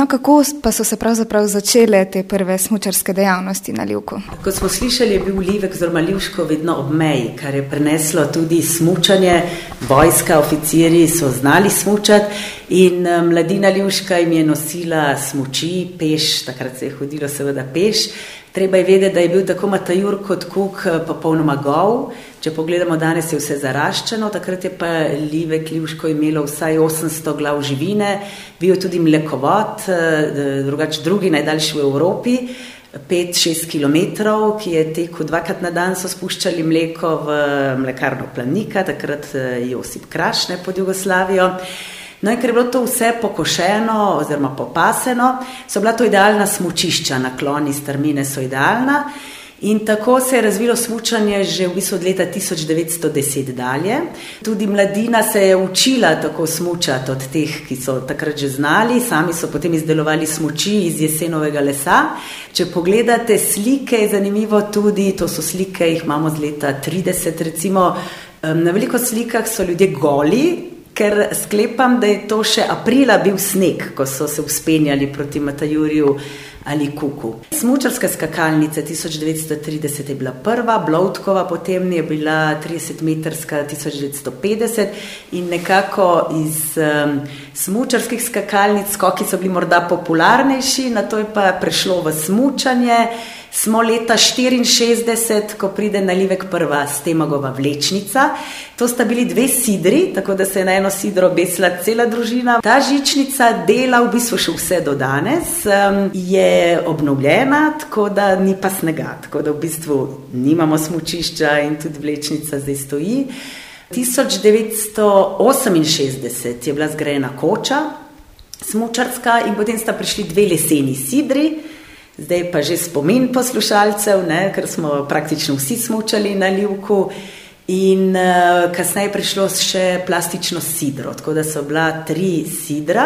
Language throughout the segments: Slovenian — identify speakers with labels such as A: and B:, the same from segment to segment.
A: No, kako pa so se pravzaprav začele te prve smučarske dejavnosti na Livku?
B: Kot smo slišali, je bil Livek oziroma Livško vedno ob meji, kar je preneslo tudi smučanje. Vojska, oficiri so znali smučati in mladina Livška jim je nosila smuči, peš, takrat se je hodilo seveda peš. Treba je vedeti, da je bil tako Matajur kot Kuk popolnoma gol. Če pogledamo, danes je vse zaraščeno, takrat je pa Livek, Livško imelo vsaj 800 glav živine, bil tudi mlekovod, drugi najdaljši v Evropi, 5-6 kilometrov, ki je tekel 2krat na dan, so spuščali mleko v mlekarno Planika, takrat Josip Kraš, ne, pod Jugoslavijo. No in ker je bilo to vse pokošeno oziroma popaseno, so bila to idealna smučišča, nakloni strmine so idealna. In tako se je razvilo smučanje že v bistvu od leta 1910 dalje. Tudi mladina se je učila tako smučati od teh, ki so takrat že znali. Sami so potem izdelovali smuči iz jesenovega lesa. Če pogledate slike, je zanimivo tudi, to so slike, jih imamo z leta 30 recimo. Na veliko slikah so ljudje goli, ker sklepam, da je to še aprila bil sneg, ko so se vzpenjali proti Matajurju ali Kuku. Smučarska skakalnica 1930 je bila prva, Blovtkova potem je bila 30-metrska 1950 in nekako iz smučarskih skakalnic skoki so bili morda popularnejši, nato je pa prešlo v smučanje. Smo leta 1964, ko pride na Livek prva Stemagova vlečnica. To sta bili 2 sidri, tako da se je na eno sidro obesila cela družina. Ta žičnica dela v bistvu še vse do danes, je obnovljena, tako da ni pa snega, tako da v bistvu nimamo smučišča in tudi vlečnica zdaj stoji. 1968 je bila zgrajena koča smučarska in potem sta prišli 2 leseni sidri. Zdaj pa že spomin poslušalcev, ne, ker smo praktično vsi smučali na Livku in kasneje prišlo še plastično sidro, tako da so bila 3 sidra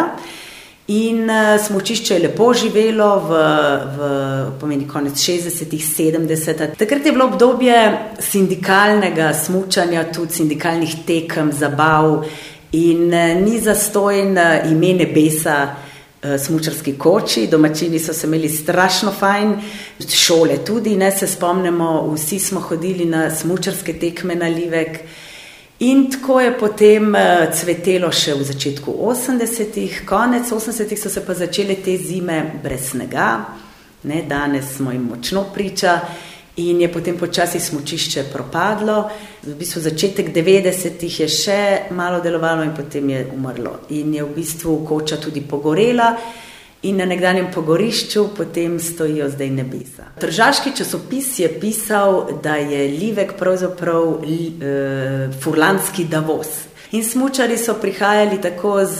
B: in smučišče je lepo živelo pomeni konec 60-ih, 70-ih. Takrat je bilo obdobje sindikalnega smučanja, tudi sindikalnih tekem, zabav in ni zastojn ime nebesa smučarski koči, domačini so se imeli strašno fajn, šole tudi, ne, se spomnimo, vsi smo hodili na smučarske tekme na Livek in tako je potem cvetelo še v začetku 80-ih, konec 80-ih so se pa začele te zime brez snega, ne, danes smo jim močno priča in je potem počasi smučišče propadlo. V bistvu začetek 90-ih je še malo delovalo in potem je umrlo. In je v bistvu koča tudi pogorela in na nekdanjem pogorišču potem stojijo zdaj nebesa. Tržaški časopis je pisal, da je Livek pravzaprav furlanski Davos. In smučari so prihajali tako z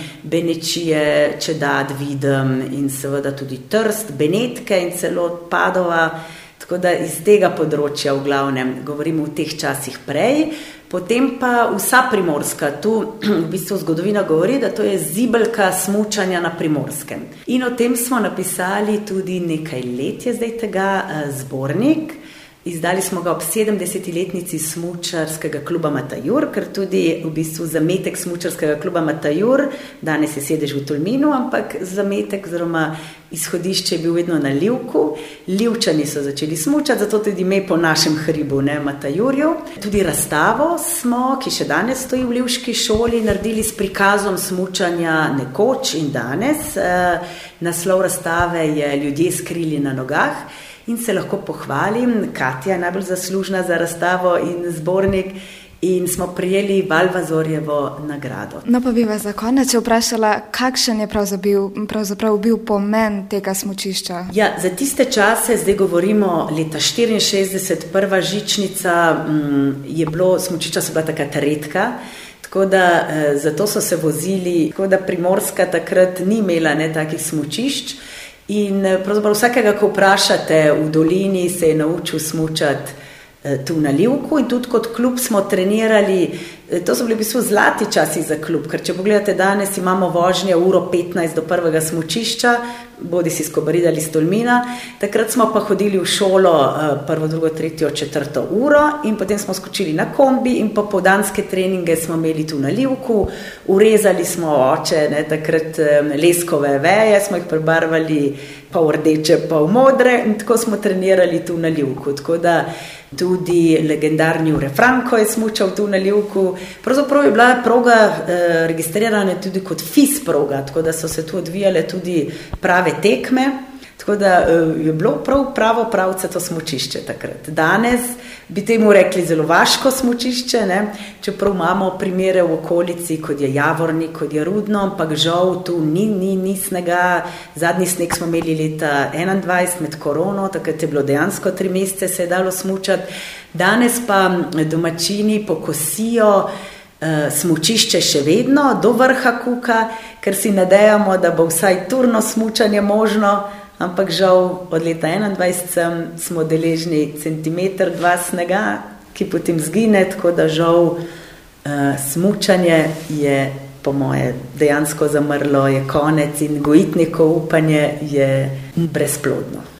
B: Benečije, Čedad, Videm in seveda tudi Trst, Benetke in celo Padova. Tako da iz tega področja v glavnem govorimo v teh časih prej. Potem pa vsa Primorska, tu v bistvu zgodovina govori, da to je zibelka smučanja na Primorskem. In o tem smo napisali tudi nekaj let je zdaj tega zbornik. Izdali smo ga ob 70-letnici smučarskega kluba Matajur, ker tudi v bistvu zametek smučarskega kluba Matajur, danes je sedež v Tolminu, ampak zametek oziroma izhodišče je bil vedno na Livku. Livčani so začeli smučati, zato tudi ime po našem hribu, ne, Matajurju. Tudi razstavo smo, ki še danes stoji v Livški šoli, naredili s prikazom smučanja nekoč in danes. Naslov razstave je Ljudje skrili na nogah. In se lahko pohvalim, Katja je najbolj zaslužna za razstavo in zbornik in smo prijeli Valvazorjevo nagrado.
A: No pa bi vas za konec vprašala, kakšen je pravzaprav bil pomen tega smučišča?
B: Ja, za tiste čase, zdaj govorimo leta 64, prva žičnica, smučišča so bila takrat redka, tako da zato so se vozili, tako da Primorska takrat ni imela takih smučišč. In pravzaprav vsakega, ko vprašate v dolini, se je naučil smučati tu na Livku in tudi kot klub smo trenirali To so bili v bistvu zlati časi za klub, ker če pogledate danes, imamo vožnje 1:15 do prvega smučišča, bodi si iz Kobarida ali iz Tolmina. Takrat smo pa hodili v šolo 1., 2., 3., 4. uro in potem smo skočili na kombi in popoldanske treninge smo imeli tu na Livku. Urezali smo oče, takrat leskove veje, smo jih prebarvali pa v rdeče, pa v modre in tako smo trenirali tu na Livku. Tako da tudi legendarni Jure Franko je smučal tu na Livku. Pravzaprav je bila proga registrirana tudi kot FIS proga, tako da so se tu odvijale tudi prave tekme. Tako da je bilo pravo pravcato smučišče takrat. Danes bi temu rekli zelo vaško smučišče, čeprav imamo primere v okolici, kot je Javornik, kot je Rudno, ampak žal tu ni snega. Zadnji sneg smo imeli leta 2021 med korono, takrat je bilo dejansko 3 mesece se je dalo smučati. Danes pa domačini pokosijo smučišče še vedno do vrha Kuka, ker si nadejamo, da bo vsaj turno smučanje možno, ampak žal od leta 2021 smo deležni centimeter, 2 snega, ki potem zgine, tako da žal smučanje je po moje dejansko zamrlo, je konec in gojitnikovo upanje je brezplodno.